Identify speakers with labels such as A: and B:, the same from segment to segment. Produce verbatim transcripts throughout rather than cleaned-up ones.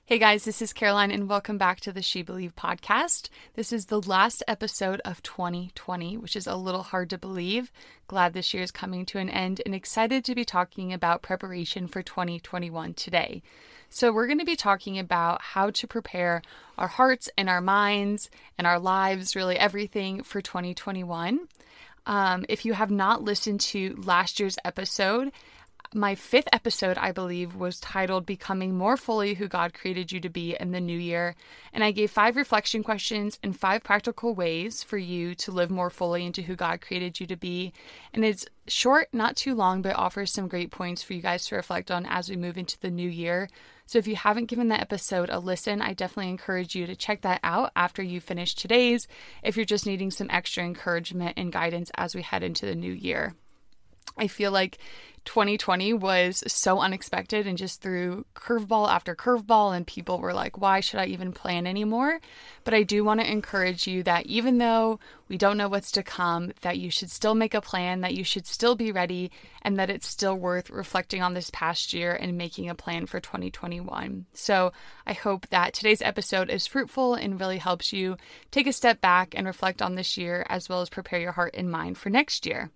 A: Hey guys, this is Caroline and welcome back to the She Believe podcast. This is the last episode of twenty twenty, which is a little hard to believe. Glad this year is coming to an end and excited to be talking about preparation for twenty twenty-one today. So we're going to be talking about how to prepare our hearts and our minds and our lives, really everything for twenty twenty-one. Um, if you have not listened to last year's episode, my fifth episode, I believe, was titled Becoming More Fully Who God Created You to Be in the New Year. And I gave five reflection questions and five practical ways for you to live more fully into who God created you to be. And it's short, not too long, but offers some great points for you guys to reflect on as we move into the new year. So if you haven't given that episode a listen, I definitely encourage you to check that out after you finish today's, if you're just needing some extra encouragement and guidance as we head into the new year. I feel like twenty twenty was so unexpected and just threw curveball after curveball, and people were like, why should I even plan anymore? But I do want to encourage you that even though we don't know what's to come, that you should still make a plan, that you should still be ready, and that it's still worth reflecting on this past year and making a plan for twenty twenty-one. So I hope that today's episode is fruitful and really helps you take a step back and reflect on this year, as well as prepare your heart and mind for next year.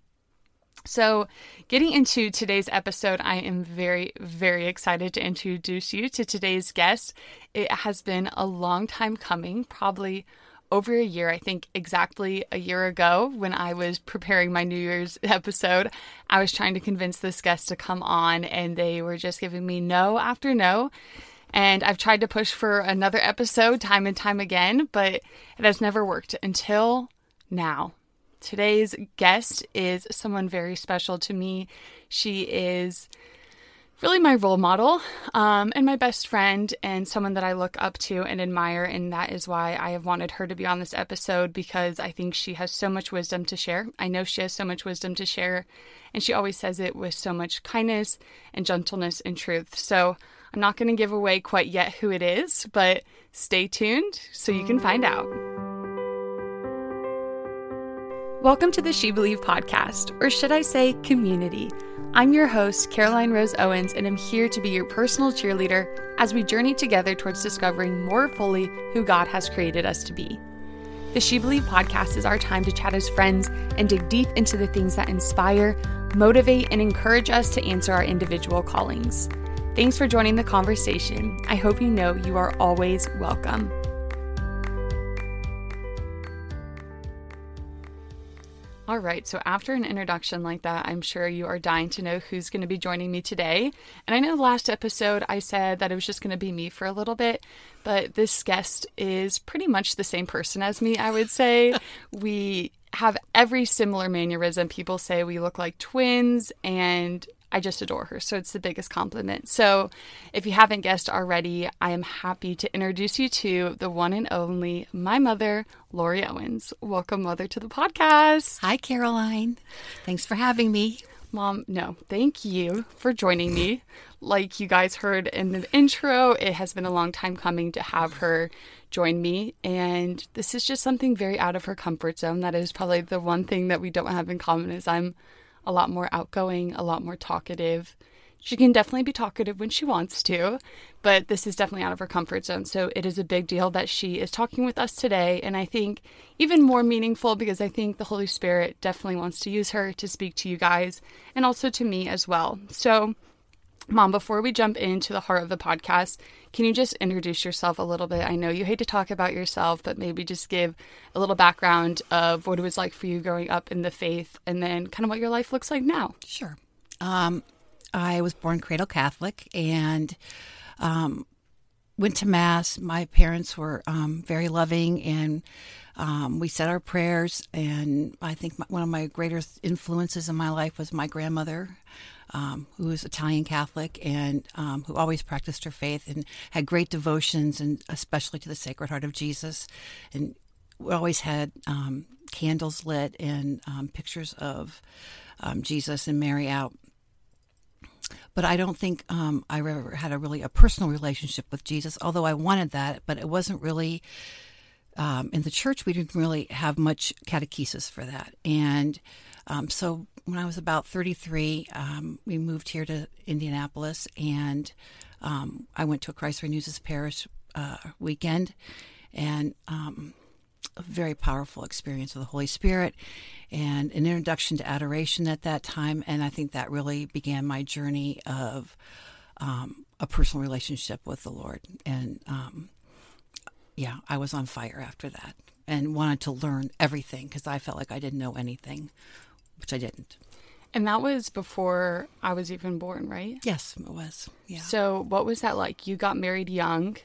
A: So getting into today's episode, I am very, very excited to introduce you to today's guest. It has been a long time coming, probably over a year. I think exactly a year ago when I was preparing my New Year's episode, I was trying to convince this guest to come on, and they were just giving me no after no. And I've tried to push for another episode time and time again, but it has never worked until now. Today's guest is someone very special to me. She is really my role model um, and my best friend, and someone that I look up to and admire. And that is why I have wanted her to be on this episode, because I think she has so much wisdom to share. I know she has so much wisdom to share, and she always says it with so much kindness and gentleness and truth. So I'm not going to give away quite yet who it is, but stay tuned so you can find out. Welcome to the She Believe podcast, or should I say community. I'm your host, Caroline Rose Owens, and I'm here to be your personal cheerleader as we journey together towards discovering more fully who God has created us to be. The She Believe podcast is our time to chat as friends and dig deep into the things that inspire, motivate, and encourage us to answer our individual callings. Thanks for joining the conversation. I hope you know you are always welcome. All right, so after an introduction like that, I'm sure you are dying to know who's going to be joining me today. And I know the last episode I said that it was just going to be me for a little bit, but this guest is pretty much the same person as me, I would say. We have every similar mannerism. People say we look like twins, and I just adore her, so it's the biggest compliment. So if you haven't guessed already, I am happy to introduce you to the one and only, my mother, Lori Owens. Welcome, Mother, to the podcast.
B: Hi, Caroline. Thanks for having me.
A: Mom, no, thank you for joining me. Like you guys heard in the intro, it has been a long time coming to have her join me, and this is just something very out of her comfort zone. That is probably the one thing that we don't have in common, is I'm a lot more outgoing, a lot more talkative. She can definitely be talkative when she wants to, but this is definitely out of her comfort zone. So it is a big deal that she is talking with us today. And I think even more meaningful, because I think the Holy Spirit definitely wants to use her to speak to you guys and also to me as well. So Mom, before we jump into the heart of the podcast, can you just introduce yourself a little bit? I know you hate to talk about yourself, but maybe just give a little background of what it was like for you growing up in the faith, and then kind of what your life looks like now.
B: Sure. Um, I was born cradle Catholic and um, went to Mass. My parents were um, very loving, and um, we said our prayers. And I think my, one of my greatest influences in my life was my grandmother, Um, who was Italian Catholic, and um, who always practiced her faith and had great devotions, and especially to the Sacred Heart of Jesus. And we always had um, candles lit and um, pictures of um, Jesus and Mary out. But I don't think um, I ever had a really a personal relationship with Jesus, although I wanted that, but it wasn't really um, in the church, we didn't really have much catechesis for that. And um, so when I was about thirty-three, um, we moved here to Indianapolis, and um, I went to a Christ Renews Parish uh, weekend, and um, a very powerful experience of the Holy Spirit and an introduction to adoration at that time. And I think that really began my journey of um, a personal relationship with the Lord. And um, yeah, I was on fire after that and wanted to learn everything because I felt like I didn't know anything, which I didn't.
A: And that was before I was even born, right?
B: Yes, it was. Yeah.
A: So what was that like? You got married young.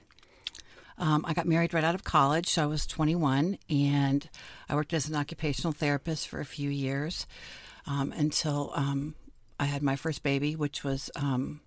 B: Um, I got married right out of college, so I was twenty-one, and I worked as an occupational therapist for a few years um, until um, I had my first baby, which was, um,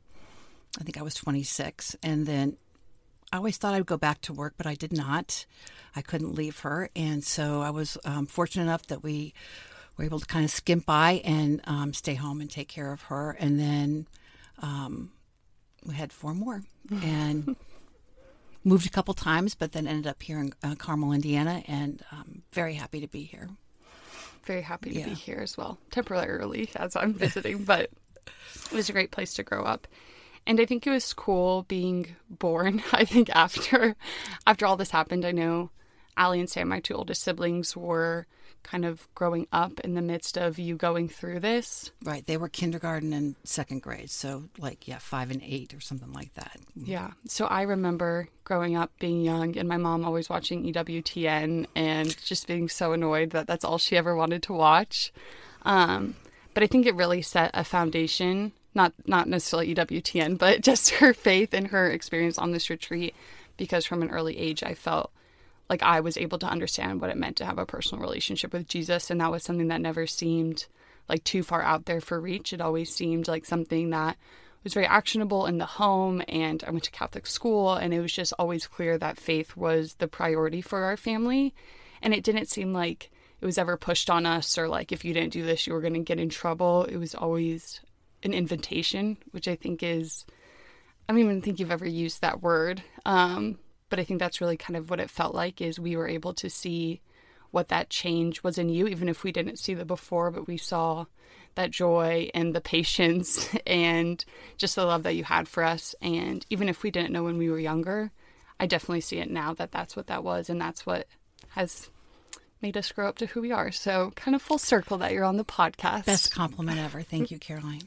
B: I think I was twenty-six. And then I always thought I'd go back to work, but I did not. I couldn't leave her. And so I was um, fortunate enough that we were able to kind of skimp by and um, stay home and take care of her. And then um, we had four more. And moved a couple times, but then ended up here in uh, Carmel, Indiana, and I'm very happy to be here.
A: Very happy to
B: yeah.
A: be here as well, temporarily as I'm visiting, but it was a great place to grow up. And I think it was cool being born. I think after after all this happened, I know Allie and Sam, my two oldest siblings, were kind of growing up in the midst of you going through this.
B: Right. They were kindergarten and second grade. So like, yeah, five and eight or something like that.
A: Yeah. So I remember growing up being young and my mom always watching E W T N and just being so annoyed that that's all she ever wanted to watch. Um, but I think it really set a foundation, not, not necessarily E W T N, but just her faith and her experience on this retreat, because from an early age, I felt like I was able to understand what it meant to have a personal relationship with Jesus. And that was something that never seemed like too far out there for reach. It always seemed like something that was very actionable in the home. And I went to Catholic school, and it was just always clear that faith was the priority for our family. And it didn't seem like it was ever pushed on us, or like, if you didn't do this, you were going to get in trouble. It was always an invitation, which I think is, I don't even think you've ever used that word. Um, But I think that's really kind of what it felt like, is we were able to see what that change was in you, even if we didn't see the before, but we saw that joy and the patience and just the love that you had for us. And even if we didn't know when we were younger, I definitely see it now that that's what that was. And that's what has made us grow up to who we are. So kind of full circle that you're on the podcast.
B: Best compliment ever. Thank you, Caroline.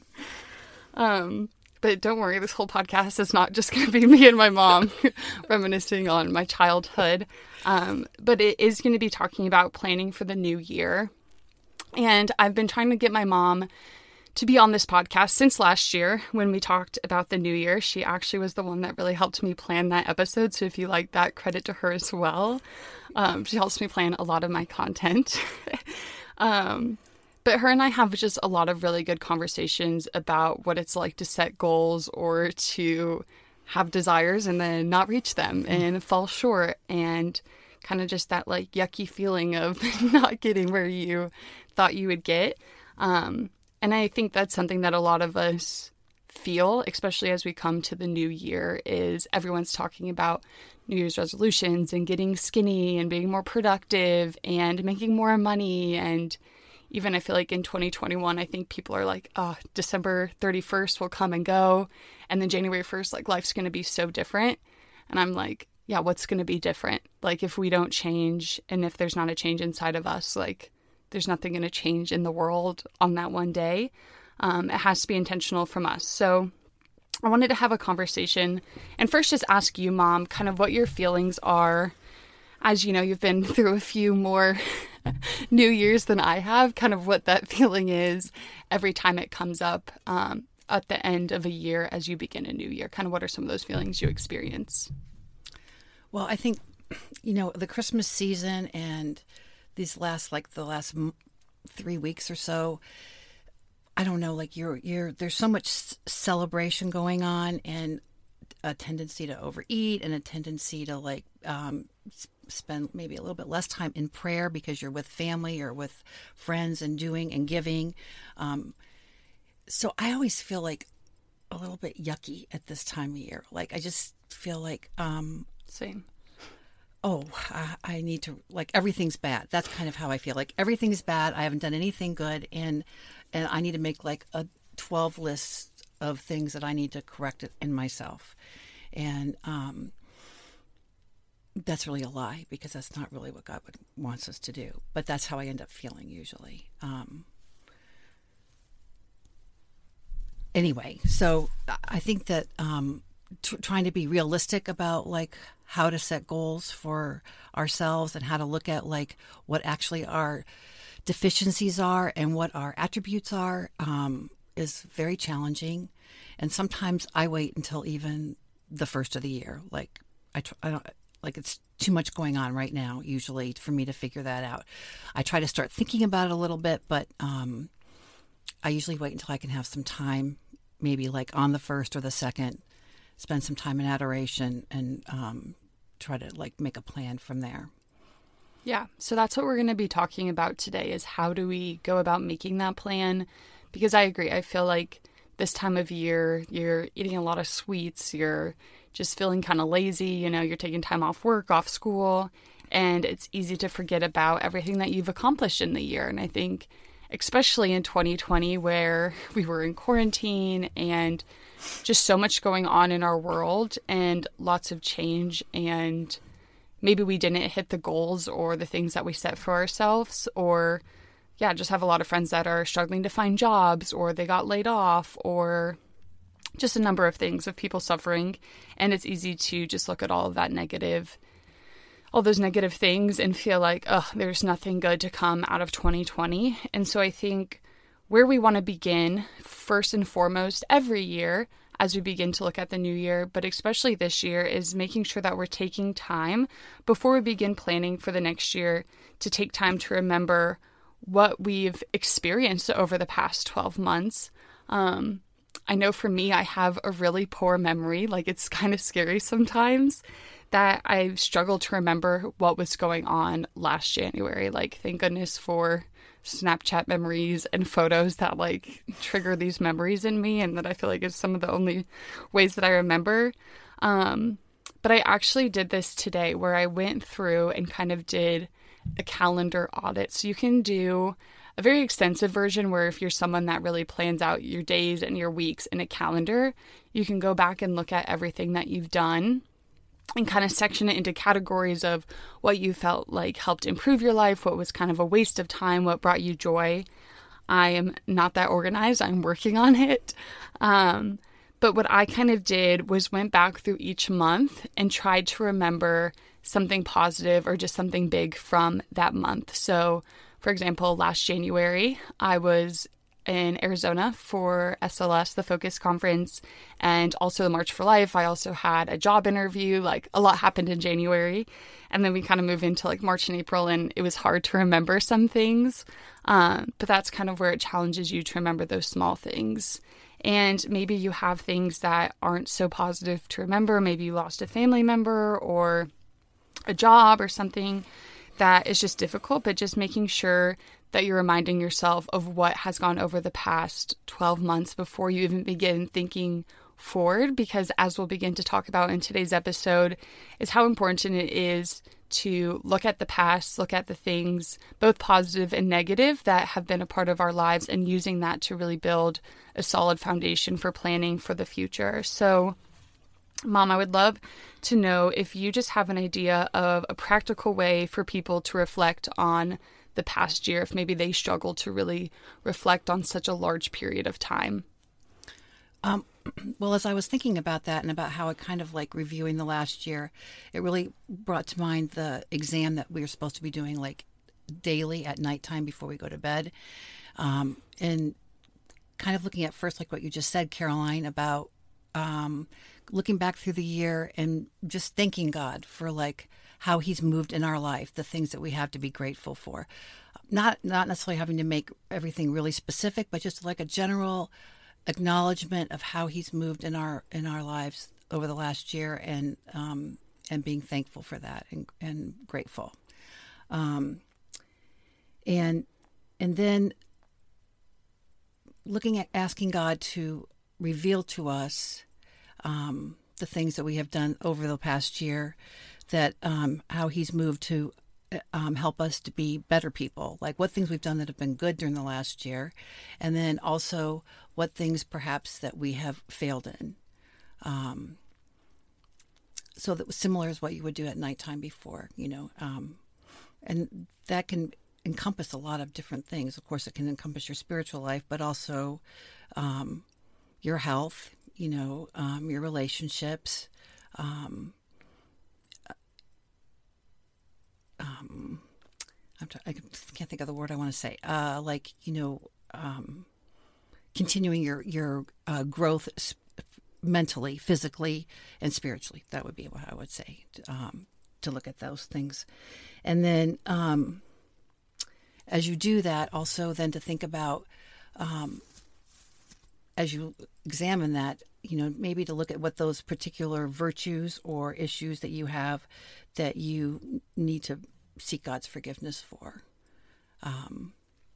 A: um, But don't worry, this whole podcast is not just going to be me and my mom reminiscing on my childhood. Um, but it is going to be talking about planning for the new year. And I've been trying to get my mom to be on this podcast since last year when we talked about the new year. She actually was the one that really helped me plan that episode. So if you like that, credit to her as well. Um, she helps me plan a lot of my content. um But her and I have just a lot of really good conversations about what it's like to set goals or to have desires and then not reach them and fall short, and kind of just that like yucky feeling of not getting where you thought you would get. Um, and I think that's something that a lot of us feel, especially as we come to the new year, is everyone's talking about New Year's resolutions and getting skinny and being more productive and making more money. And even I feel like in twenty twenty-one, I think people are like, oh, December thirty-first will come and go. And then January first, like, life's going to be so different. And I'm like, yeah, what's going to be different? Like, if we don't change, and if there's not a change inside of us, like, there's nothing going to change in the world on that one day. Um, it has to be intentional from us. So I wanted to have a conversation and first just ask you, Mom, kind of what your feelings are. As you know, you've been through a few more New Year's than I have, kind of what that feeling is every time it comes up um, at the end of a year as you begin a new year. Kind of what are some of those feelings you experience?
B: Well, I think, you know, the Christmas season and these last, like the last m- three weeks or so, I don't know, like you're, you're, there's so much s- celebration going on, and a tendency to overeat and a tendency to like, um, spend maybe a little bit less time in prayer because you're with family or with friends and doing and giving. Um, so I always feel like a little bit yucky at this time of year. Like I just feel like, um,
A: Same.
B: oh, I, I need to, like, everything's bad. That's kind of how I feel. Like, everything's bad. I haven't done anything good. And, and I need to make like a twelve list of things that I need to correct it in myself. And, um, that's really a lie, because that's not really what God would, wants us to do. But that's how I end up feeling usually. Um, anyway, so I think that um, t- trying to be realistic about like how to set goals for ourselves and how to look at like what actually our deficiencies are and what our attributes are um, is very challenging. And sometimes I wait until even the first of the year. Like I, tr- I don't. Like it's too much going on right now, usually, for me to figure that out. I try to start thinking about it a little bit, but um, I usually wait until I can have some time, maybe like on the first or the second, spend some time in adoration and um, try to like make a plan from there.
A: Yeah, so that's what we're going to be talking about today is how do we go about making that plan? Because I agree. I feel like this time of year, you're eating a lot of sweets, you're just feeling kind of lazy, you know, you're taking time off work, off school, and it's easy to forget about everything that you've accomplished in the year. And I think especially in twenty twenty where we were in quarantine and just so much going on in our world and lots of change, and maybe we didn't hit the goals or the things that we set for ourselves, or yeah, just have a lot of friends that are struggling to find jobs, or they got laid off, or just a number of things of people suffering. And it's easy to just look at all of that negative, all those negative things and feel like, oh, there's nothing good to come out of twenty twenty. And so I think where we want to begin first and foremost every year as we begin to look at the new year, but especially this year, is making sure that we're taking time before we begin planning for the next year to take time to remember what we've experienced over the past twelve months. Um, I know for me, I have a really poor memory. Like, it's kind of scary sometimes that I struggle to remember what was going on last January. Like, thank goodness for Snapchat memories and photos that like trigger these memories in me, and that I feel like is some of the only ways that I remember. Um, but I actually did this today where I went through and kind of did a calendar audit. So you can do a very extensive version where if you're someone that really plans out your days and your weeks in a calendar, you can go back and look at everything that you've done and kind of section it into categories of what you felt like helped improve your life, what was kind of a waste of time, what brought you joy. I am not that organized. I'm working on it. Um, but what I kind of did was went back through each month and tried to remember something positive or just something big from that month. So, for example, last January, I was in Arizona for S L S, the Focus Conference, and also the March for Life. I also had a job interview. Like, a lot happened in January. And then we kind of move into like March and April, and it was hard to remember some things. Um, but that's kind of where it challenges you to remember those small things. And maybe you have things that aren't so positive to remember. Maybe you lost a family member or a job or something that is just difficult, but just making sure that you're reminding yourself of what has gone over the past twelve months before you even begin thinking forward. Because as we'll begin to talk about in today's episode, is how important it is to look at the past, look at the things, both positive and negative, that have been a part of our lives, and using that to really build a solid foundation for planning for the future. So, Mom, I would love to know if you just have an idea of a practical way for people to reflect on the past year, if maybe they struggle to really reflect on such a large period of time.
B: Um, well, as I was thinking about that and about how it kind of like reviewing the last year, it really brought to mind the exam that we were supposed to be doing like daily at nighttime before we go to bed. Um, and kind of looking at first, like what you just said, Caroline, about um, looking back through the year and just thanking God for like how he's moved in our life, the things that we have to be grateful for. Not not necessarily having to make everything really specific, but just like a general acknowledgement of how he's moved in our in our lives over the last year, and um, and being thankful for that and, and grateful. Um, and and then looking at asking God to reveal to us um, the things that we have done over the past year that um, how he's moved to um, help us to be better people, like what things we've done that have been good during the last year, and then also what things perhaps that we have failed in. Um, so that was similar as what you would do at nighttime before, you know, um, and that can encompass a lot of different things. Of course, it can encompass your spiritual life, but also um, your health, you know, um, your relationships. Um, um, I'm t- I can't think of the word I want to say. Uh, like, you know, um, continuing your your uh, growth sp- mentally, physically, and spiritually. That would be what I would say, um, to look at those things. And then um, as you do that, also then to think about, um, as you examine that, you know, maybe to look at what those particular virtues or issues that you have that you need to seek God's forgiveness for. Um,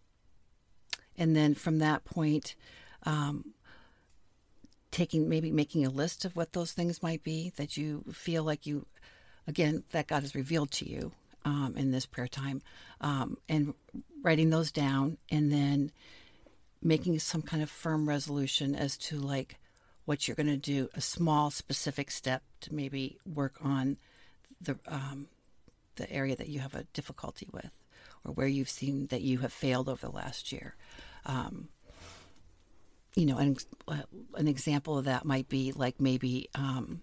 B: and then from that point, um, taking, maybe making a list of what those things might be that you feel like you, again, that God has revealed to you um, in this prayer time, um, and writing those down, and then making some kind of firm resolution as to like what you're going to do, a small specific step to maybe work on the um, the area that you have a difficulty with, or where you've seen that you have failed over the last year. Um, you know, an, an example of that might be like maybe um,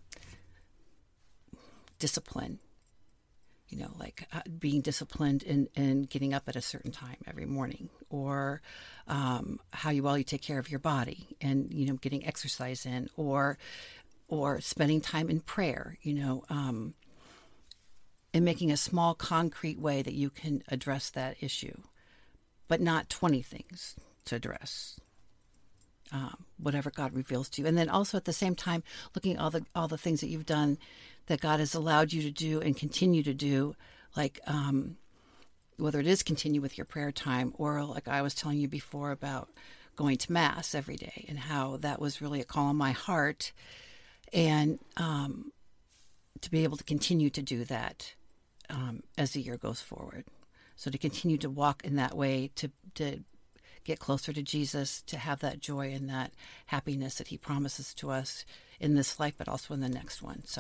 B: discipline. You know, like uh, being disciplined in, in getting up at a certain time every morning, or um, how you well you take care of your body, and you know, getting exercise in, or or spending time in prayer. You know, um, and making a small concrete way that you can address that issue, but not twenty things to address. Um, whatever God reveals to you, and then also at the same time looking at all the all the things that you've done that God has allowed you to do and continue to do, like um, whether it is continue with your prayer time, or like I was telling you before about going to Mass every day, and how that was really a call on my heart, and um, to be able to continue to do that um, as the year goes forward. So to continue to walk in that way, to to get closer to Jesus, to have that joy and that happiness that he promises to us in this life, but also in the next one. So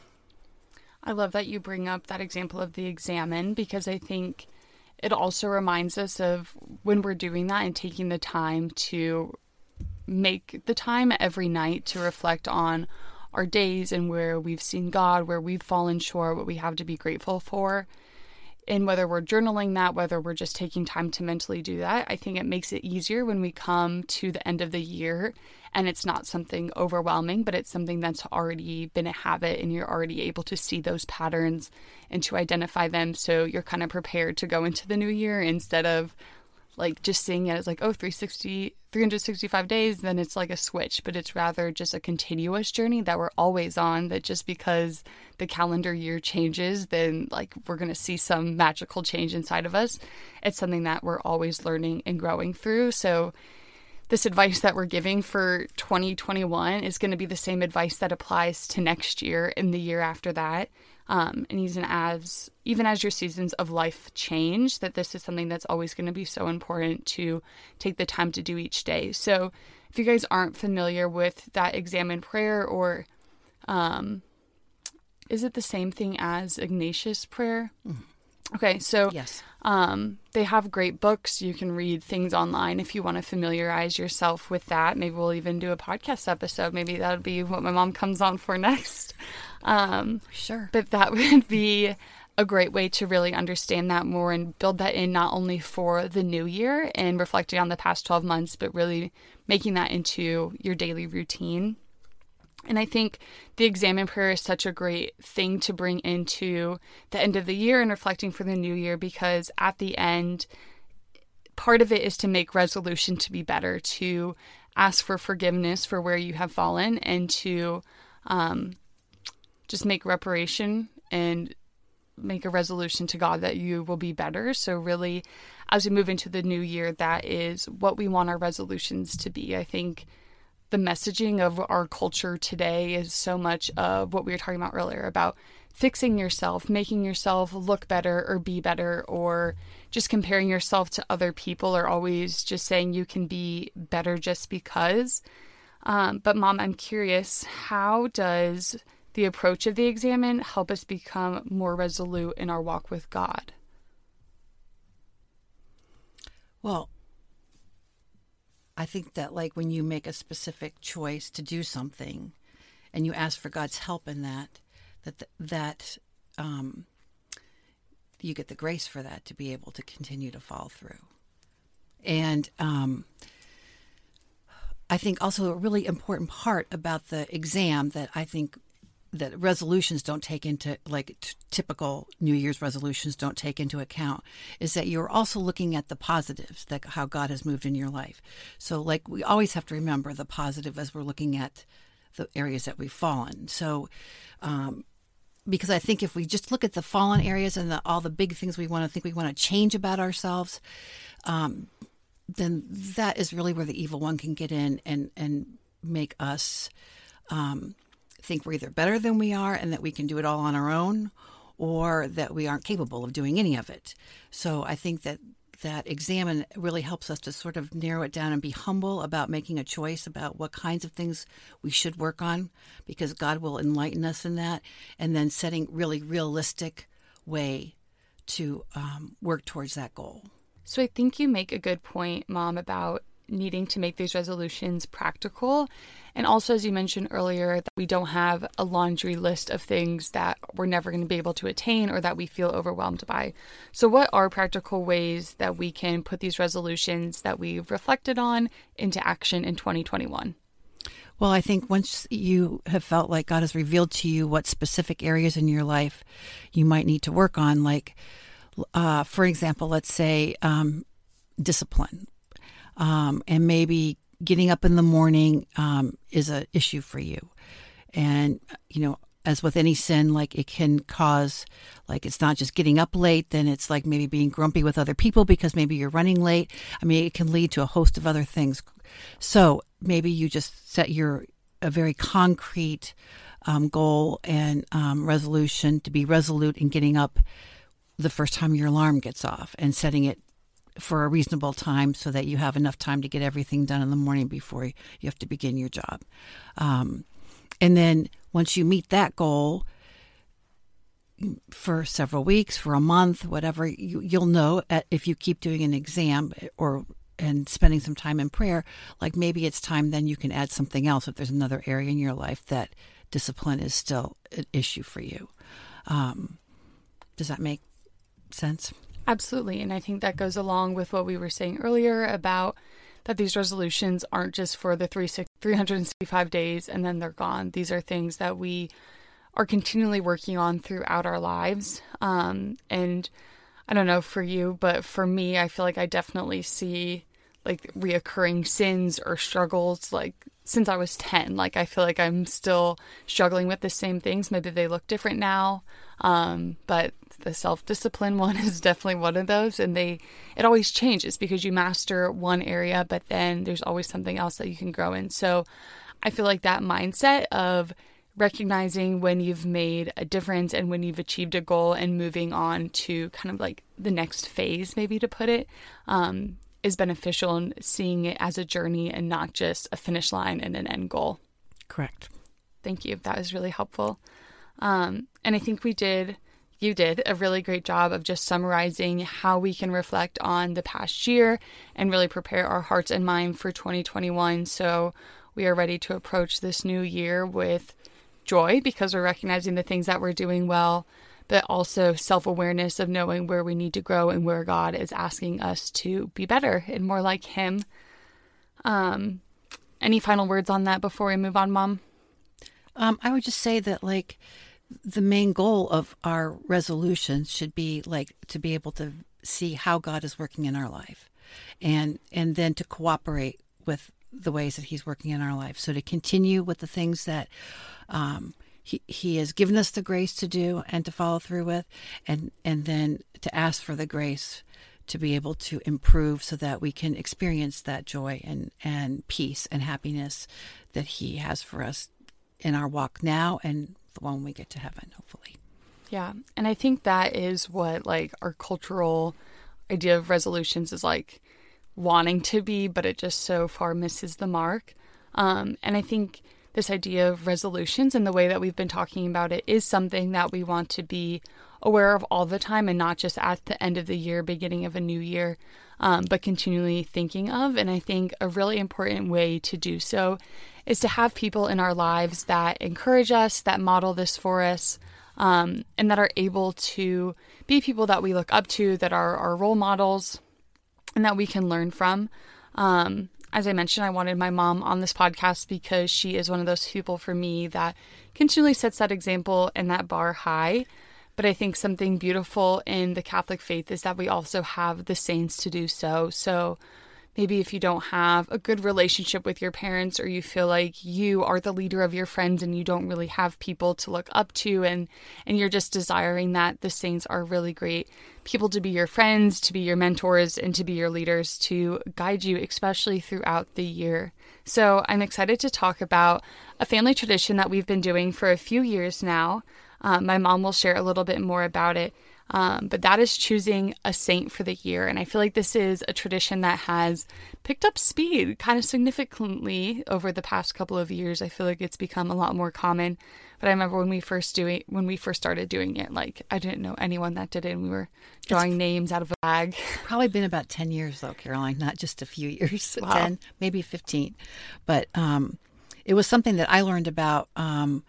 A: I love that you bring up that example of the examine, because I think it also reminds us of when we're doing that and taking the time to make the time every night to reflect on our days and where we've seen God, where we've fallen short, what we have to be grateful for. And whether we're journaling that, whether we're just taking time to mentally do that, I think it makes it easier when we come to the end of the year and it's not something overwhelming, but it's something that's already been a habit and you're already able to see those patterns and to identify them. So you're kind of prepared to go into the new year instead of like just seeing it as like, oh, three sixty, three hundred sixty-five days, then it's like a switch, but it's rather just a continuous journey that we're always on, that just because the calendar year changes, then like we're going to see some magical change inside of us. It's something that we're always learning and growing through. So this advice that we're giving for twenty twenty-one is going to be the same advice that applies to next year and the year after that. Um, and even as, even as your seasons of life change, that this is something that's always going to be so important to take the time to do each day. So if you guys aren't familiar with that examine prayer, or um, is it the same thing as Ignatius prayer? Mm-hmm. Okay, so
B: yes.
A: um, they have great books. You can read things online if you want to familiarize yourself with that. Maybe we'll even do a podcast episode. Maybe that'll be what my mom comes on for next. Um,
B: sure.
A: But that would be a great way to really understand that more and build that in, not only for the new year and reflecting on the past twelve months, but really making that into your daily routine. And I think the examine prayer is such a great thing to bring into the end of the year and reflecting for the new year, because at the end, part of it is to make resolution to be better, to ask for forgiveness for where you have fallen, and to um, just make reparation and make a resolution to God that you will be better. So really, as we move into the new year, that is what we want our resolutions to be. I think the messaging of our culture today is so much of what we were talking about earlier about fixing yourself, making yourself look better or be better, or just comparing yourself to other people, or always just saying you can be better just because. Um, but Mom, I'm curious, how does the approach of the Examine help us become more resolute in our walk with God?
B: Well, I think that like when you make a specific choice to do something and you ask for God's help in that, that, that um, you get the grace for that to be able to continue to follow through. And um, I think also a really important part about the exam that I think that resolutions don't take into, like t- typical New Year's resolutions don't take into account, is that you're also looking at the positives, that how God has moved in your life. So like we always have to remember the positive as we're looking at the areas that we've fallen. So um, because I think if we just look at the fallen areas and the, all the big things we want to think we want to change about ourselves, um, then that is really where the evil one can get in and, and make us um, think we're either better than we are and that we can do it all on our own, or that we aren't capable of doing any of it. So I think that that Examine really helps us to sort of narrow it down and be humble about making a choice about what kinds of things we should work on, because God will enlighten us in that, and then setting really realistic way to um, work towards that goal.
A: So I think you make a good point, Mom, about needing to make these resolutions practical. And also, as you mentioned earlier, that we don't have a laundry list of things that we're never going to be able to attain or that we feel overwhelmed by. So what are practical ways that we can put these resolutions that we've reflected on into action in twenty twenty-one?
B: Well, I think once you have felt like God has revealed to you what specific areas in your life you might need to work on, like, uh, for example, let's say um, discipline. Um, and maybe getting up in the morning um, is an issue for you. And, you know, as with any sin, like it can cause, like it's not just getting up late, then it's like maybe being grumpy with other people because maybe you're running late. I mean, it can lead to a host of other things. So maybe you just set your a very concrete um, goal and um, resolution to be resolute in getting up the first time your alarm gets off, and setting it for a reasonable time so that you have enough time to get everything done in the morning before you have to begin your job. Um, and then once you meet that goal for several weeks, for a month, whatever, you, you'll know at, if you keep doing an exam or and spending some time in prayer, like maybe it's time then you can add something else if there's another area in your life that discipline is still an issue for you. Um, does that make sense?
A: Absolutely. And I think that goes along with what we were saying earlier about that these resolutions aren't just for the three hundred sixty-five days and then they're gone. These are things that we are continually working on throughout our lives. Um, and I don't know for you, but for me, I feel like I definitely see like reoccurring sins or struggles like since I was ten. Like I feel like I'm still struggling with the same things. Maybe they look different now. Um, but the self-discipline one is definitely one of those. And they, it always changes because you master one area, but then there's always something else that you can grow in. So I feel like that mindset of recognizing when you've made a difference and when you've achieved a goal and moving on to kind of like the next phase, maybe to put it, um, is beneficial in seeing it as a journey and not just a finish line and an end goal.
B: Correct.
A: Thank you. That was really helpful. Um, and I think we did, you did a really great job of just summarizing how we can reflect on the past year and really prepare our hearts and mind for twenty twenty-one. So we are ready to approach this new year with joy because we're recognizing the things that we're doing well, but also self-awareness of knowing where we need to grow and where God is asking us to be better and more like Him. Um, any final words on that before we move on, Mom?
B: Um, I would just say that, like, the main goal of our resolutions should be, like, to be able to see how God is working in our life, and and then to cooperate with the ways that He's working in our life. So to continue with the things that um, He He has given us the grace to do and to follow through with, and and then to ask for the grace to be able to improve so that we can experience that joy and, and peace and happiness that He has for us in our walk now and the one when we get to heaven, hopefully.
A: Yeah. And I think that is what like our cultural idea of resolutions is like wanting to be, but it just so far misses the mark. Um, and I think this idea of resolutions and the way that we've been talking about it is something that we want to be aware of all the time and not just at the end of the year, beginning of a new year, um, but continually thinking of. And I think a really important way to do so is to have people in our lives that encourage us, that model this for us, um, and that are able to be people that we look up to, that are our role models, and that we can learn from. Um, as I mentioned, I wanted my mom on this podcast because she is one of those people for me that continually sets that example and that bar high. But I think something beautiful in the Catholic faith is that we also have the saints to do so. So maybe if you don't have a good relationship with your parents, or you feel like you are the leader of your friends and you don't really have people to look up to, and, and you're just desiring that, the saints are really great people to be your friends, to be your mentors, and to be your leaders, to guide you, especially throughout the year. So I'm excited to talk about a family tradition that we've been doing for a few years now. Um, my mom will share a little bit more about it. Um, but that is choosing a saint for the year. And I feel like this is a tradition that has picked up speed kind of significantly over the past couple of years. I feel like it's become a lot more common. But I remember when we first doing when we first started doing it, like I didn't know anyone that did it, and we were drawing it's names out of a bag.
B: Probably been about ten years though, Caroline, not just a few years,
A: wow.
B: ten, maybe fifteen. But um, it was something that I learned about um,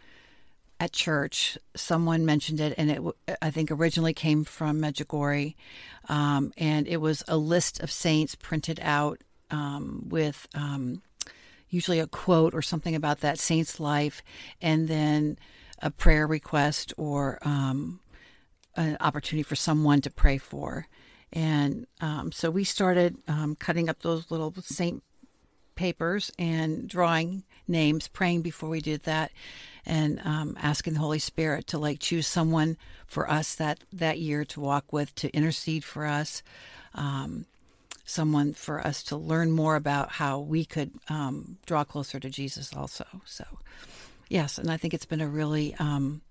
B: at church. Someone mentioned it, and it I think originally came from Medjugorje, um, and it was a list of saints printed out um, with um, usually a quote or something about that saint's life, and then a prayer request or um, an opportunity for someone to pray for. And um, so we started um, cutting up those little saint papers and drawing names, praying before we did that, and um, asking the Holy Spirit to like choose someone for us that, that year to walk with, to intercede for us, um, someone for us to learn more about how we could um, draw closer to Jesus also. So, yes, and I think it's been a really, um,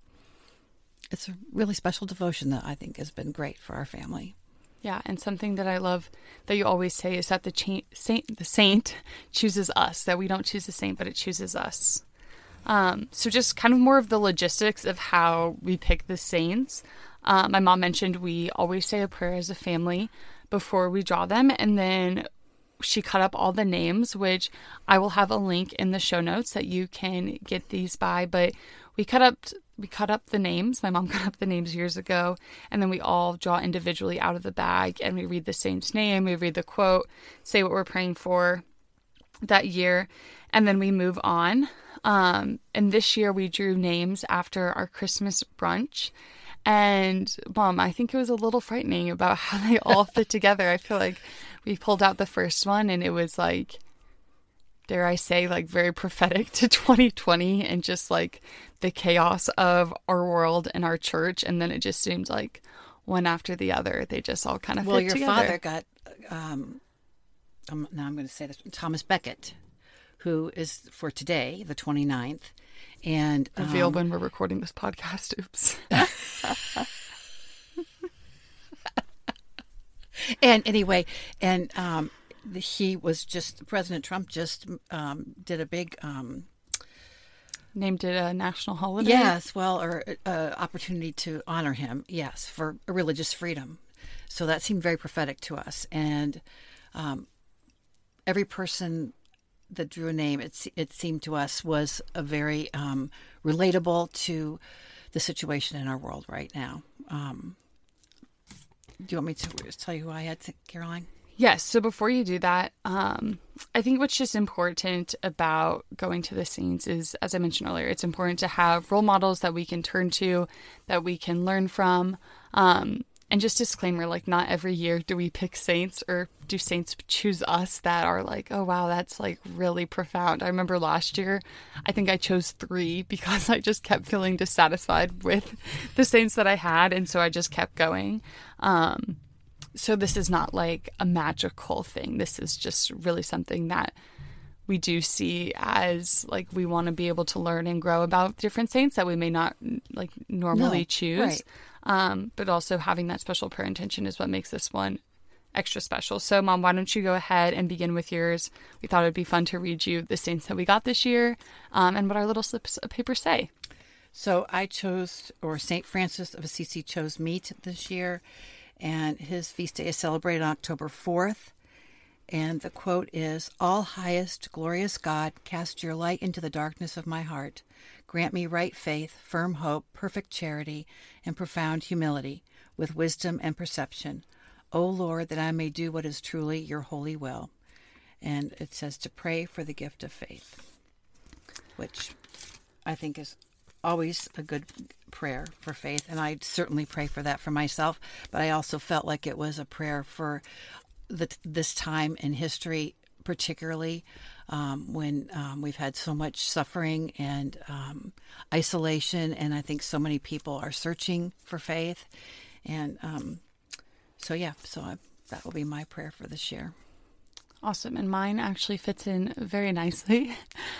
B: it's a really special devotion that I think has been great for our family.
A: Yeah, and something that I love that you always say is that the cha- saint, the saint chooses us, that we don't choose the saint, but it chooses us. Um, so just kind of more of the logistics of how we pick the saints. Uh, my mom mentioned we always say a prayer as a family before we draw them, and then she cut up all the names, which I will have a link in the show notes that you can get these by, but we cut up we cut up the names. My mom cut up the names years ago, and then we all draw individually out of the bag, and we read the saint's name, we read the quote, say what we're praying for that year, and then we move on. Um, and this year we drew names after our Christmas brunch. And Mom, I think it was a little frightening about how they all fit together. I feel like we pulled out the first one, and it was like, dare I say, like very prophetic to twenty twenty and just like the chaos of our world and our church. And then it just seemed like one after the other, they just all kind of
B: well,
A: fit
B: your
A: together.
B: father got, um, um, now I'm going to say this, Thomas Becket, who is for today, the twenty-ninth. And
A: reveal
B: um,
A: when we're recording this podcast. Oops.
B: And anyway, and um, he was just, President Trump just um, did a big... Um,
A: named it a national holiday?
B: Yes, well, or uh, opportunity to honor him, yes, for religious freedom. So that seemed very prophetic to us. And um, every person that drew a name, it, it seemed to us, was a very um, relatable to the situation in our world right now. Um, do you want me to tell you who I had, Caroline?
A: Yes. So before you do that, um, I think what's just important about going to the saints is, as I mentioned earlier, it's important to have role models that we can turn to, that we can learn from. Um, and just disclaimer, like not every year do we pick saints or do saints choose us that are like, oh, wow, that's like really profound. I remember last year, I think I chose three because I just kept feeling dissatisfied with the saints that I had. And so I just kept going. Um, So this is not like a magical thing. This is just really something that we do see as like we want to be able to learn and grow about different saints that we may not like normally
B: No,
A: choose.
B: right.
A: Um, but also having that special prayer intention is what makes this one extra special. So, Mom, why don't you go ahead and begin with yours? We thought it'd be fun to read you the saints that we got this year um, and what our little slips of paper say.
B: So I chose, or Saint Francis of Assisi chose me t- this year, and his feast day is celebrated on October fourth. And the quote is, "All highest, glorious God, cast your light into the darkness of my heart. Grant me right faith, firm hope, perfect charity, and profound humility, with wisdom and perception. O Lord, that I may do what is truly your holy will." And it says to pray for the gift of faith, which I think is always a good prayer for faith. And I certainly pray for that for myself. But I also felt like it was a prayer for the, this time in history, particularly um, when um, we've had so much suffering and um, isolation. And I think so many people are searching for faith. And um So, yeah, so I, that will be my prayer for this year.
A: Awesome. And mine actually fits in very nicely.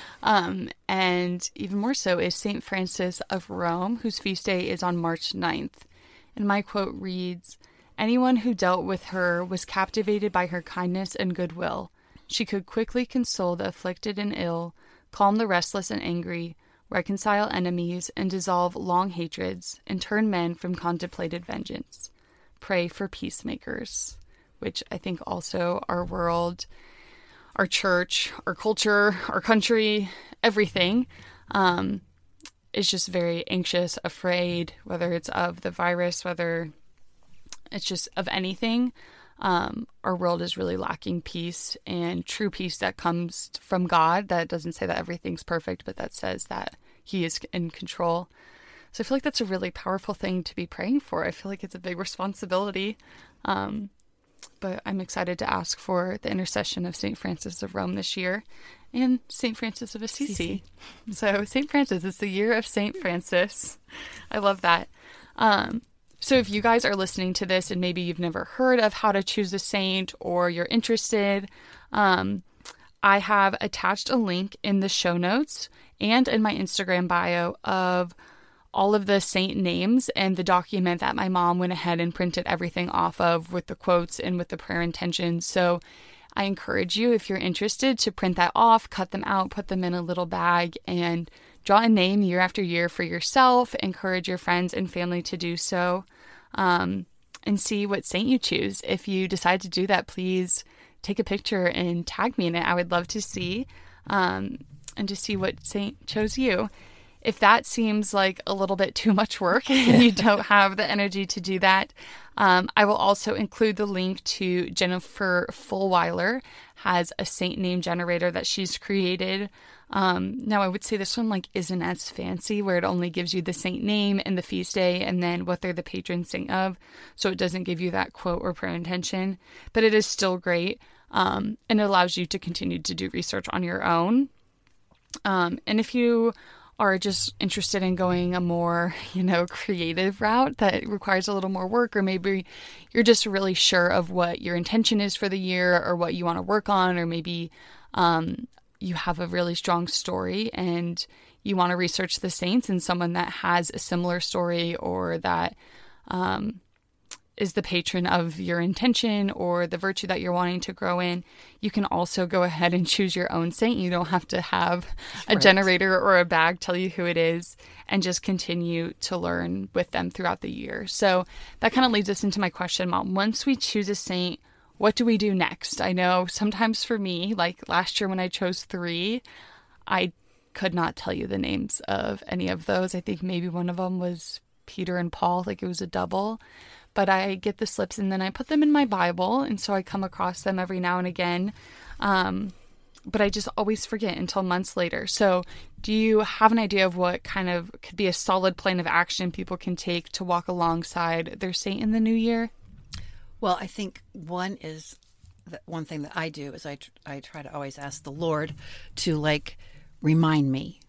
A: Um, and even more so is Saint Francis of Rome, whose feast day is on March ninth. And my quote reads, "Anyone who dealt with her was captivated by her kindness and goodwill. She could quickly console the afflicted and ill, calm the restless and angry, reconcile enemies, and dissolve long hatreds, and turn men from contemplated vengeance. Pray for peacemakers," which I think also our world, our church, our culture, our country, everything um, is just very anxious, afraid, whether it's of the virus, whether it's just of anything. Um, our world is really lacking peace, and true peace that comes from God, that doesn't say that everything's perfect, but that says that He is in control. So I feel like that's a really powerful thing to be praying for. I feel like it's a big responsibility. Um, but I'm excited to ask for the intercession of Saint Francis of Rome this year and Saint Francis of Assisi. Assisi. So Saint Francis, it's the year of Saint Francis. I love that. Um, so if you guys are listening to this and maybe you've never heard of how to choose a saint or you're interested, um, I have attached a link in the show notes and in my Instagram bio of all of the saint names and the document that my mom went ahead and printed everything off of with the quotes and with the prayer intentions. So I encourage you, if you're interested, to print that off, cut them out, put them in a little bag, and draw a name year after year for yourself. Encourage your friends and family to do so, um, and see what saint you choose. If you decide to do that, please take a picture and tag me in it. I would love to see, um, and to see what saint chose you. If that seems like a little bit too much work and you don't have the energy to do that, um, I will also include the link to Jennifer Fulweiler, has a saint name generator that she's created. Um, now, I would say this one like isn't as fancy, where it only gives you the saint name and the feast day and then what they're the patron saint of. So it doesn't give you that quote or prayer intention, but it is still great. Um, and it allows you to continue to do research on your own. Um, and if you are just interested in going a more, you know, creative route that requires a little more work, or maybe you're just really sure of what your intention is for the year or what you want to work on, or maybe um, you have a really strong story and you want to research the saints and someone that has a similar story or that um, is the patron of your intention or the virtue that you're wanting to grow in, you can also go ahead and choose your own saint. You don't have to have a right. generator or a bag tell you who it is, and just continue to learn with them throughout the year. So that kind of leads us into my question, Mom. Once we choose a saint, what do we do next? I know sometimes for me, like last year when I chose three, I could not tell you the names of any of those. I think maybe one of them was Peter and Paul, like it was a double. But I get the slips and then I put them in my Bible, and so I come across them every now and again. Um, but I just always forget until months later. So do you have an idea of what kind of could be a solid plan of action people can take to walk alongside their saint in the new year?
B: Well, I think one is, that one thing that I do is I, tr- I try to always ask the Lord to like remind me,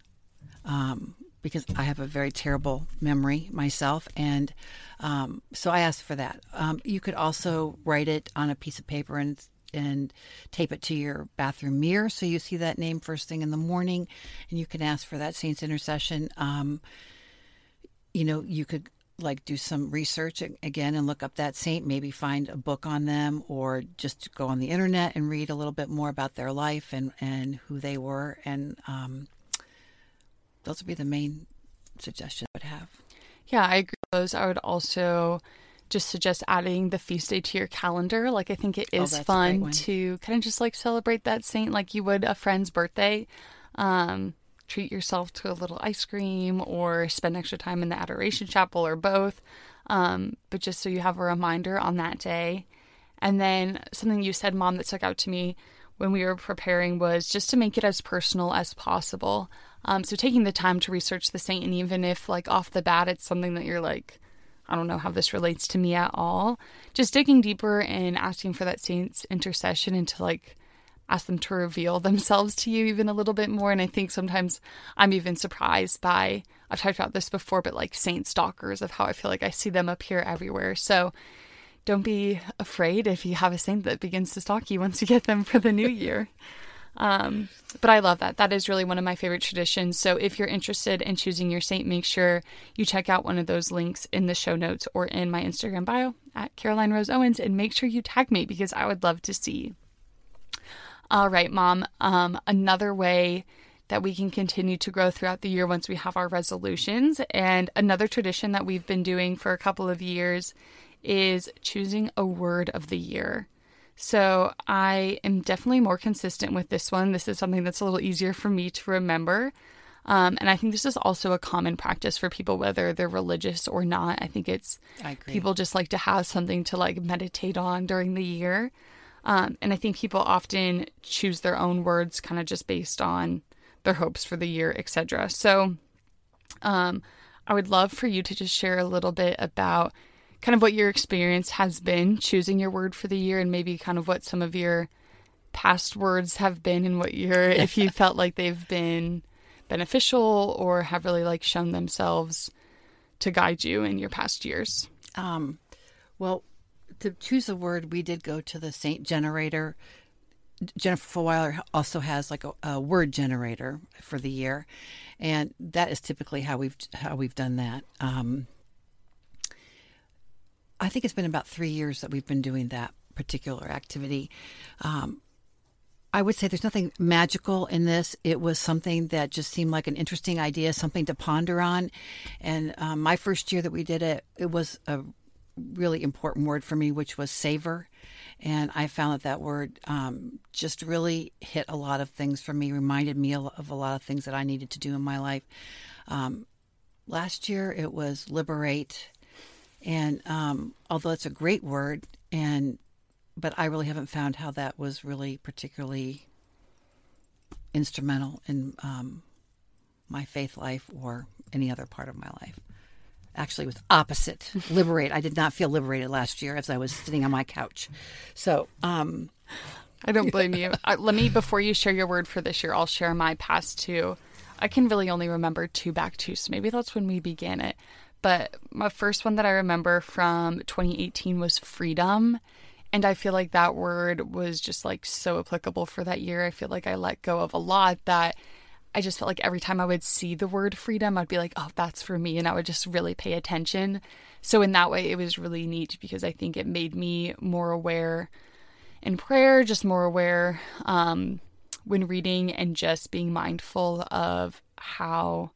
B: um, because I have a very terrible memory myself. And um, so I asked for that. Um, you could also write it on a piece of paper and and tape it to your bathroom mirror so you see that name first thing in the morning, and you can ask for that saint's intercession. Um, you know, you could like do some research again and look up that saint, maybe find a book on them, or just go on the internet and read a little bit more about their life and, and who they were. And um, those would be the main suggestions I would have.
A: Yeah, I agree with those. I would also just suggest adding the feast day to your calendar. Like, I think it is
B: oh,
A: fun to kind of just like celebrate that saint like you would a friend's birthday. Um, treat yourself to a little ice cream or spend extra time in the Adoration Chapel or both. Um, but just so you have a reminder on that day. And then something you said, Mom, that stuck out to me when we were preparing was just to make it as personal as possible. Um, so taking the time to research the saint, and even if like off the bat, it's something that you're like, I don't know how this relates to me at all, just digging deeper and asking for that saint's intercession and to like ask them to reveal themselves to you even a little bit more. And I think sometimes I'm even surprised by, I've talked about this before, but like saint stalkers, of how I feel like I see them appear everywhere. So don't be afraid if you have a saint that begins to stalk you once you get them for the new year. Um, but I love that. That is really one of my favorite traditions. So if you're interested in choosing your saint, make sure you check out one of those links in the show notes or in my Instagram bio at Caroline Rose Owens, and make sure you tag me because I would love to see. All right, Mom. Um, another way that we can continue to grow throughout the year once we have our resolutions, and another tradition that we've been doing for a couple of years, is choosing a word of the year. So I am definitely more consistent with this one. This is something that's a little easier for me to remember. Um, and I think this is also a common practice for people, whether they're religious or not. I think it's
B: I agree.
A: People just like to have something to like meditate on during the year. Um, and I think people often choose their own words kind of just based on their hopes for the year, et cetera. So um, I would love for you to just share a little bit about kind of what your experience has been choosing your word for the year, and maybe kind of what some of your past words have been, and what your, if you felt like they've been beneficial or have really like shown themselves to guide you in your past years.
B: Um, well, to choose a word, we did go to the Saint Generator. Jennifer Fulwiler also has like a, a word generator for the year, and that is typically how we've how we've done that. Um, I think it's been about three years that we've been doing that particular activity. Um, I would say there's nothing magical in this. It was something that just seemed like an interesting idea, something to ponder on. And um, my first year that we did it, it was a really important word for me, which was savor. And I found that that word um, just really hit a lot of things for me, reminded me of a lot of things that I needed to do in my life. Um, last year, it was liberate. And um, although it's a great word, and but I really haven't found how that was really particularly instrumental in um, my faith life or any other part of my life. Actually, it was opposite. Liberate. I did not feel liberated last year as I was sitting on my couch. So, um,
A: I don't blame you. Uh, let me, before you share your word for this year, I'll share my past two. I can really only remember two back to, so maybe that's when we began it. But my first one that I remember from twenty eighteen was freedom. And I feel like that word was just like so applicable for that year. I feel like I let go of a lot that I just felt like every time I would see the word freedom, I'd be like, oh, that's for me. And I would just really pay attention. So in that way, it was really neat because I think it made me more aware in prayer, just more aware um, when reading, and just being mindful of how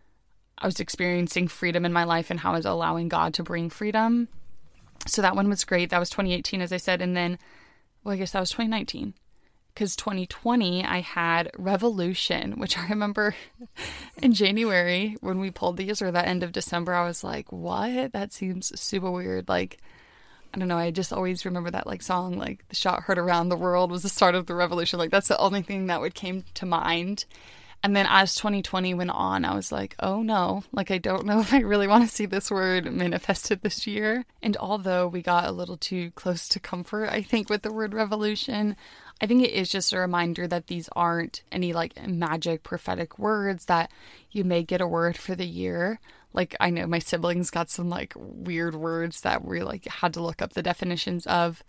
A: I was experiencing freedom in my life and how I was allowing God to bring freedom. So that one was great. That was twenty eighteen, as I said. And then, well, I guess that was twenty nineteen. Because twenty twenty, I had Revolution, which I remember in January when we pulled these, or that end of December, I was like, what? That seems super weird. Like, I don't know. I just always remember that like song, like the shot heard around the world was the start of the revolution. Like that's the only thing that would came to mind. And then as twenty twenty went on, I was like, oh no, like I don't know if I really want to see this word manifested this year. And although we got a little too close to comfort, I think, with the word revolution, I think it is just a reminder that these aren't any like magic prophetic words that you may get a word for the year. Like I know my siblings got some like weird words that we like had to look up the definitions of.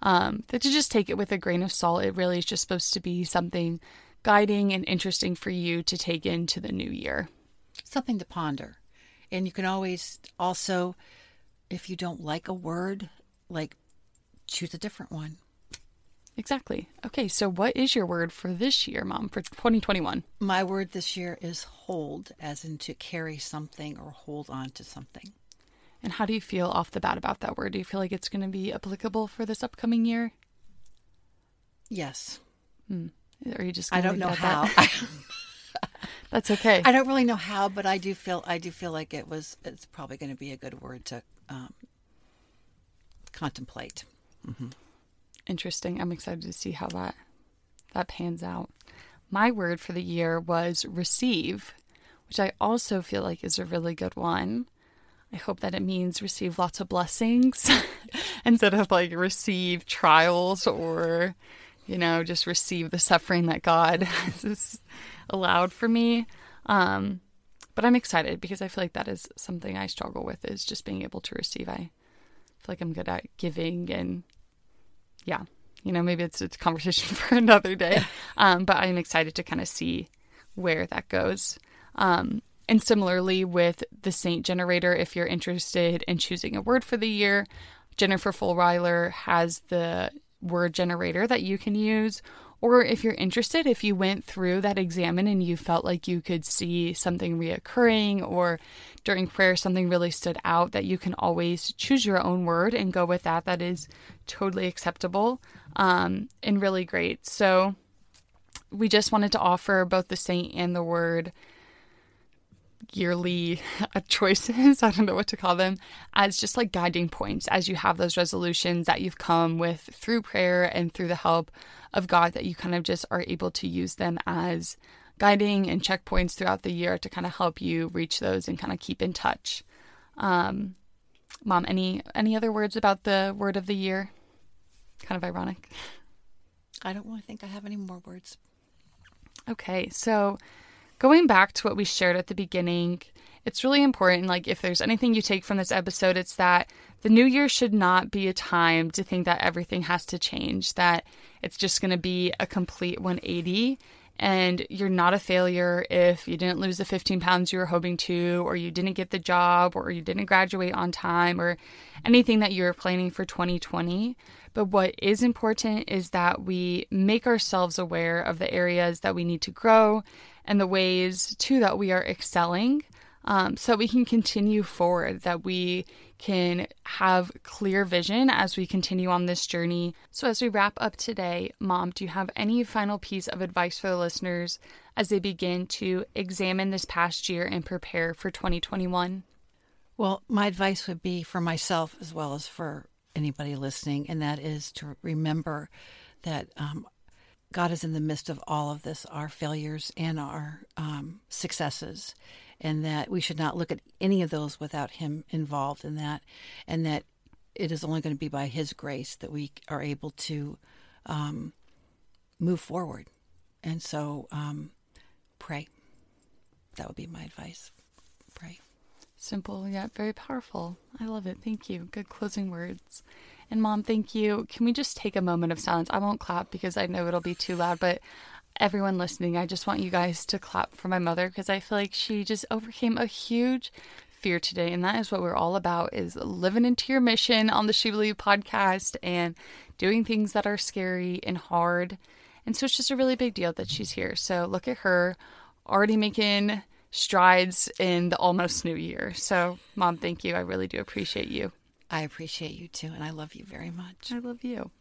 A: Um, that to just take it with a grain of salt. It really is just supposed to be something guiding and interesting for you to take into the new year.
B: Something to ponder. And you can always also, if you don't like a word, like choose a different one.
A: Exactly. Okay, so what is your word for this year, Mom, for twenty twenty-one?
B: My word this year is hold, as in to carry something or hold on to something.
A: And how do you feel off the bat about that word? Do you feel like it's going to be applicable for this upcoming year?
B: Yes.
A: Hmm. Are you just
B: I
A: gonna
B: don't know
A: leave it
B: how.
A: at that? That's okay.
B: I don't really know how, but I do feel I do feel like it was. It's probably going to be a good word to um, contemplate. Mm-hmm.
A: Interesting. I'm excited to see how that that pans out. My word for the year was receive, which I also feel like is a really good one. I hope that it means receive lots of blessings instead of like receive trials or, you know, just receive the suffering that God has allowed for me. Um, but I'm excited because I feel like that is something I struggle with, is just being able to receive. I feel like I'm good at giving, and yeah, you know, maybe it's, it's a conversation for another day. Um, but I'm excited to kind of see where that goes. Um, and similarly with the Saint Generator, if you're interested in choosing a word for the year, Jennifer Fulweiler has the word generator that you can use. Or if you're interested, if you went through that examine and you felt like you could see something reoccurring, or during prayer something really stood out, that you can always choose your own word and go with that. That is totally acceptable um, and really great. So we just wanted to offer both the saint and the word yearly choices, I don't know what to call them, as just like guiding points as you have those resolutions that you've come with through prayer and through the help of God, that you kind of just are able to use them as guiding and checkpoints throughout the year to kind of help you reach those and kind of keep in touch. Um, Mom, any any other words about the word of the year? Kind of ironic.
B: I don't really think I have any more words.
A: Okay, so going back to what we shared at the beginning, it's really important, like if there's anything you take from this episode, it's that the new year should not be a time to think that everything has to change, that it's just going to be a complete one eighty, and you're not a failure if you didn't lose the fifteen pounds you were hoping to, or you didn't get the job, or you didn't graduate on time, or anything that you were planning for twenty twenty. But what is important is that we make ourselves aware of the areas that we need to grow and the ways, too, that we are excelling, um, so we can continue forward, that we can have clear vision as we continue on this journey. So as we wrap up today, Mom, do you have any final piece of advice for the listeners as they begin to examine this past year and prepare for twenty twenty-one?
B: Well, my advice would be for myself as well as for anybody listening, and that is to remember that um, God is in the midst of all of this, our failures and our um, successes, and that we should not look at any of those without Him involved in that, and that it is only going to be by His grace that we are able to um, move forward. And so um, pray. That would be my advice. Pray.
A: Simple yet very powerful. I love it. Thank you. Good closing words. And Mom, thank you. Can we just take a moment of silence? I won't clap because I know it'll be too loud, but everyone listening, I just want you guys to clap for my mother, because I feel like she just overcame a huge fear today. And that is what we're all about, is living into your mission on the She Believe podcast and doing things that are scary and hard. And so it's just a really big deal that she's here. So look at her already making strides in the almost new year. So Mom, thank you. I really do appreciate you.
B: I appreciate you too, and I love you very much.
A: I love you.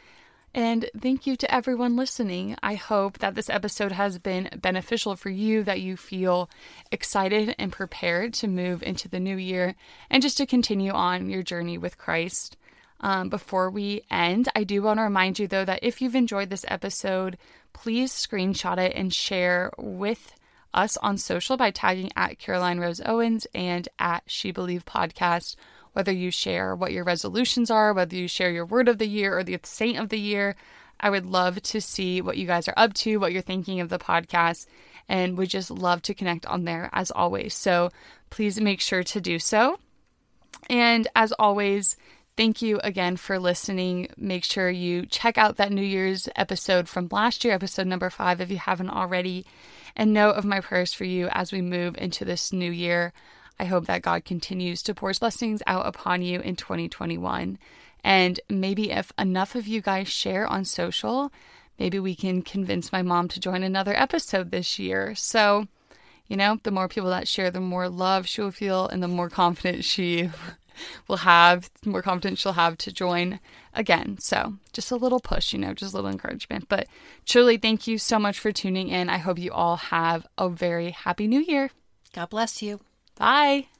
A: And thank you to everyone listening. I hope that this episode has been beneficial for you, that you feel excited and prepared to move into the new year and just to continue on your journey with Christ. Um, before we end, I do want to remind you, though, that if you've enjoyed this episode, please screenshot it and share with us on social by tagging at Caroline Rose Owens and at She Believe Podcast. Whether you share what your resolutions are, whether you share your word of the year or the saint of the year, I would love to see what you guys are up to, what you're thinking of the podcast, and would just love to connect on there as always. So please make sure to do so. And as always, thank you again for listening. Make sure you check out that New Year's episode from last year, episode number five, if you haven't already. And know of my prayers for you as we move into this new year. I hope that God continues to pour his blessings out upon you in twenty twenty-one. And maybe if enough of you guys share on social, maybe we can convince my mom to join another episode this year. So, you know, the more people that share, the more love she will feel and the more confidence she will have, the more confidence she'll have to join again. So just a little push, you know, just a little encouragement. But truly, thank you so much for tuning in. I hope you all have a very happy new year.
B: God bless you.
A: Bye.